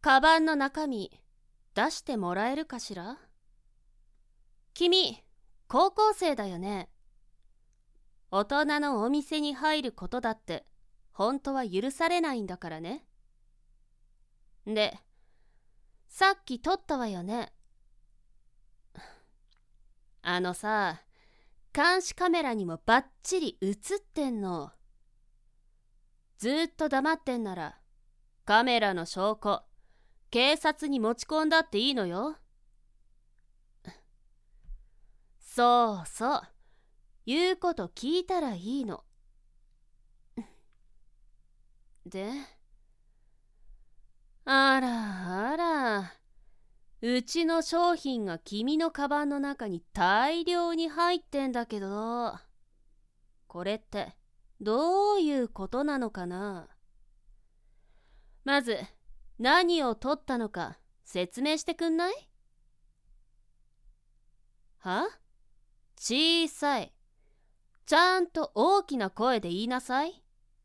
カバンの中身出してもらえるかしら？君、高校生だよね。大人のお店に入ることだって本当は許されないんだからね。で、さっき撮ったわよね。あのさ、監視カメラにもバッチリ映ってんの。ずっと黙ってんならカメラの証拠警察に持ち込んだっていいのよ。そうそう、言うこと聞いたらいいの。で、あらあら、うちの商品が君のカバンの中に大量に入ってんだけど、これってどういうことなのかな？まず何を取ったのか説明してくんない？は？小さい。ちゃんと大きな声で言いなさい。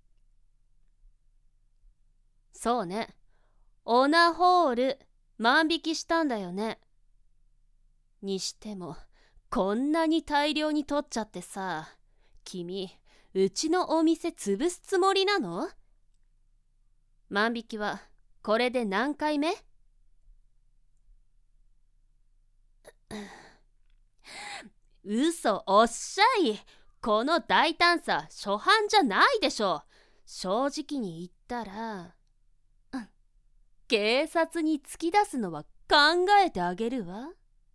そうね。オナホール万引きしたんだよね。にしてもこんなに大量に取っちゃってさ、君うちのお店潰すつもりなの？万引きはこれで何回目？嘘おっしゃい。この大胆さ初犯じゃないでしょ。正直に言ったら、警察に突き出すのは考えてあげるわ。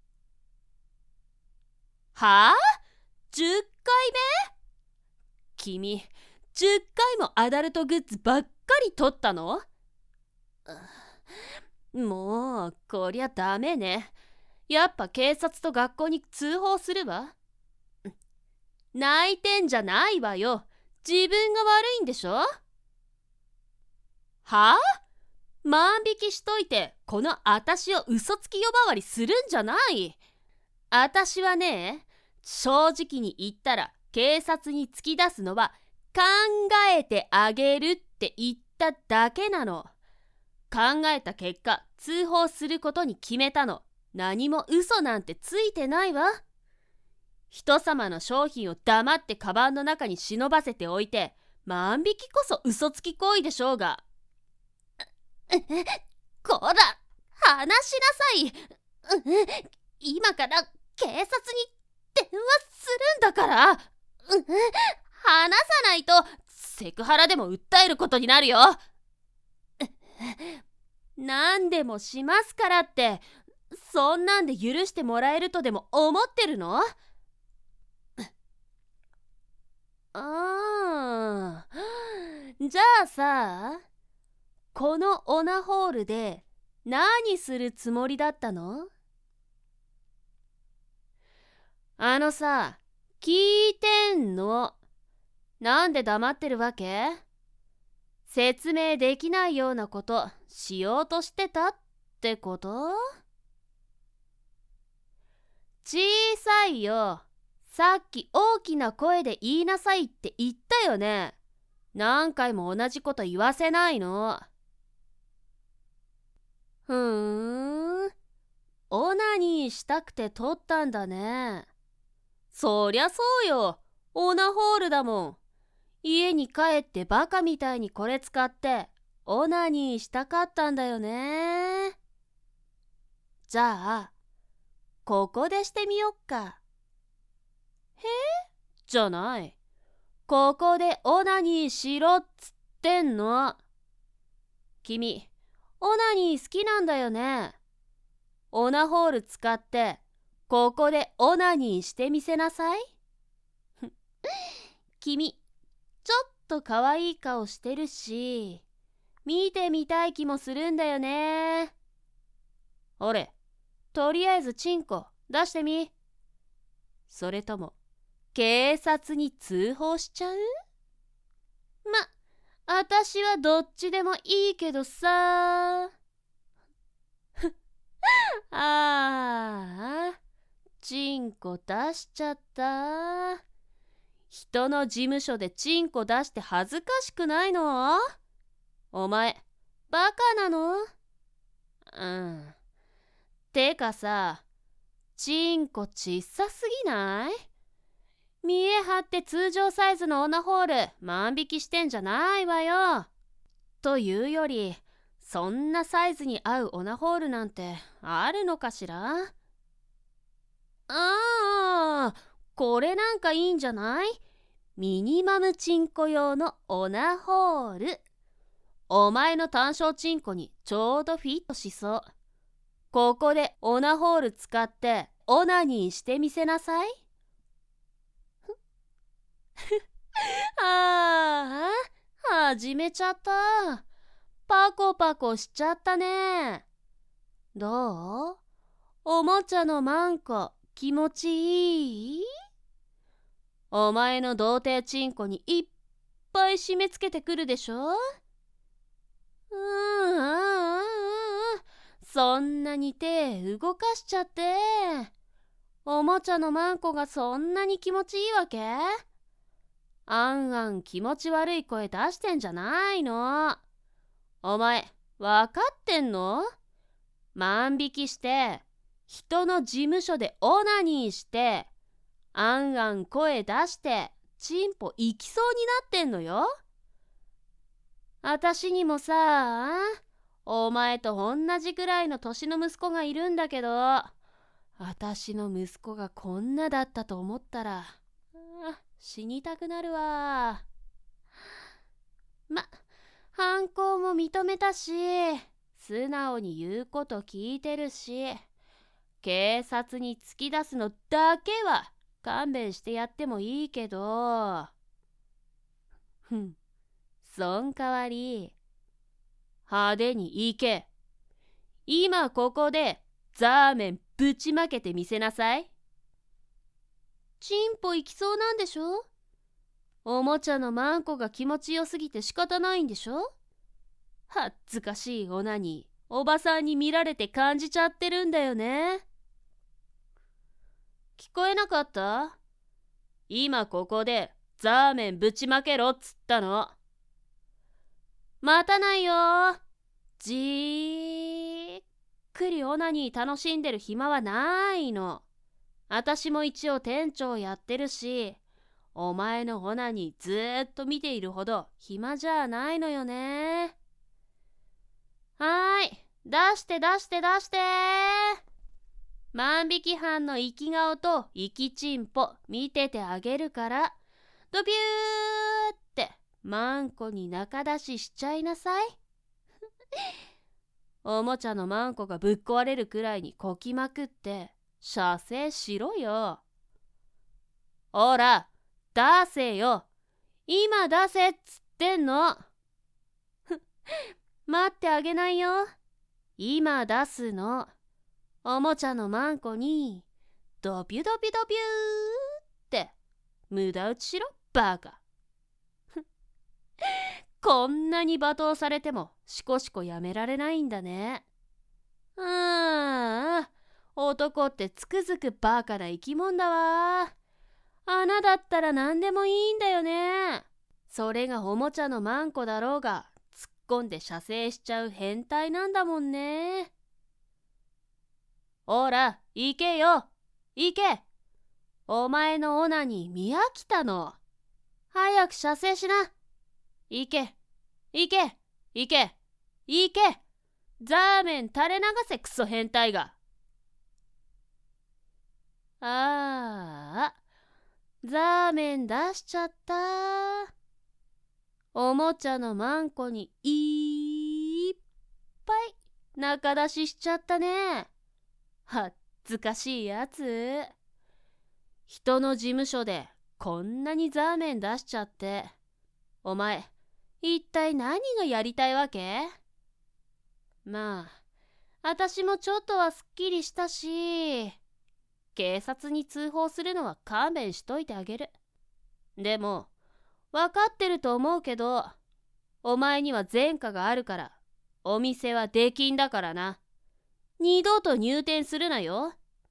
はあ？ 10 回目？君10回もアダルトグッズばっかり取ったの？もうこりゃダメね。やっぱ警察と学校に通報するわ。泣いてんじゃないわよ。自分が悪いんでしょ？はあ？万引きしといてこのあたしを嘘つき呼ばわりするんじゃない。あたしはね、正直に言ったら警察に突き出すのは考えてあげるって言っただけなの。考えた結果通報することに決めたの。何も嘘なんてついてないわ。人様の商品を黙ってカバンの中に忍ばせておいて万引きこそ嘘つき行為でしょうが。こら、話しなさい。今から警察に電話するんだから。話さないとセクハラでも訴えることになるよ。何でもしますからって、そんなんで許してもらえるとでも思ってるの？じゃあさ、このオナホールで何するつもりだったの？あのさ、聞いてんの。なんで黙ってるわけ？説明できないようなことしようとしてたってこと？小さいよ。さっき大きな声で言いなさいって言ったよね。何回も同じこと言わせないの。オナニーしたくて撮ったんだね。そりゃそうよ。オナホールだもん。家に帰ってバカみたいにこれ使ってオナニーしたかったんだよね。じゃあここでしてみよっか。へ？じゃない。ここでオナニーしろっつってんの。君、オナニー好きなんだよね。オナホール使ってここでオナニーしてみせなさい。君、ちょっと可愛い顔してるし、見てみたい気もするんだよね。ほれ、とりあえずチンコ出してみ。それとも警察に通報しちゃう？あたしはどっちでもいいけどさ。チンコ出しちゃった。人の事務所でチンコ出して恥ずかしくないの？お前、バカなの？ うん。てかさ、チンコちっさすぎない？見え張って通常サイズのオナホール万引きしてんじゃないわよ。というより、そんなサイズに合うオナホールなんてあるのかしら？これなんかいいんじゃない？ミニマムチンコ用のオナホール。お前の単焦チンコにちょうどフィットしそう。ここでオナホール使ってオナニーしてみせなさい。ああ、始めちゃった。パコパコしちゃったね。どう？おもちゃのマンコ気持ちいい？お前の童貞チンコにいっぱい締め付けてくるでしょ？そんなに手動かしちゃって。おもちゃのマンコがそんなに気持ちいいわけ？あんあん気持ち悪い声出してんじゃないの？お前わかってんの？万引きして人の事務所でオナニーしてあんあん声出してチンポいきそうになってんのよ。あたしにもさ、お前と同じくらいの年の息子がいるんだけど、あたしの息子がこんなだったと思ったら、死にたくなるわ。犯行も認めたし、素直に言うこと聞いてるし、警察に突き出すのだけは勘弁してやってもいいけど、そん代わり派手に行け。今ここでザーメンぶちまけてみせなさい。チンポ行きそうなんでしょ？おもちゃのマンコが気持ちよすぎて仕方ないんでしょ？恥ずかしいオナニーおばさんに見られて感じちゃってるんだよね。聞こえなかった？今ここでザーメンぶちまけろっつったの。待たないよ。じーっくりオナニー楽しんでる暇はないの。あたしも一応店長やってるし、お前のオナニーずーっと見ているほど暇じゃないのよね。はーい、出して出して出して。万引き犯の生き顔と生きチンポ見ててあげるから、ドビューってマンコに中出ししちゃいなさい。おもちゃのマンコがぶっ壊れるくらいにこきまくって射精しろよ。ほら出せよ。今出せっつってんの。待ってあげないよ。今出すの。おもちゃのマンコにドビュドビュドビューって無駄打ちしろバカ。こんなに罵倒されてもシコシコやめられないんだね。男ってつくづくバカな生き物だわ。穴だったら何でもいいんだよね。それがおもちゃのマンコだろうが突っ込んで射精しちゃう変態なんだもんね。ほら行けよ行け。お前のオナニー見飽きたの。早く射精しな。行け行け行け行け。ザーメン垂れ流せクソ変態が。ザーメン出しちゃった。おもちゃのマンコにいっぱい中出ししちゃったね。はっずかしいやつ。人の事務所でこんなにザーメン出しちゃって、お前一体何がやりたいわけ？あたしもちょっとはすっきりしたし、警察に通報するのは勘弁しといてあげる。でも分かってると思うけど、お前には前科があるからお店は出禁だからな。二度と入店するなよ。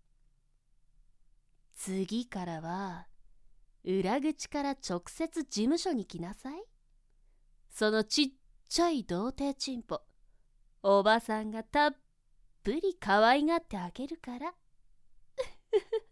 次からは裏口から直接事務所に来なさい。そのちっちゃい童貞チンポ、おばさんがたっぷり可愛がってあげるから。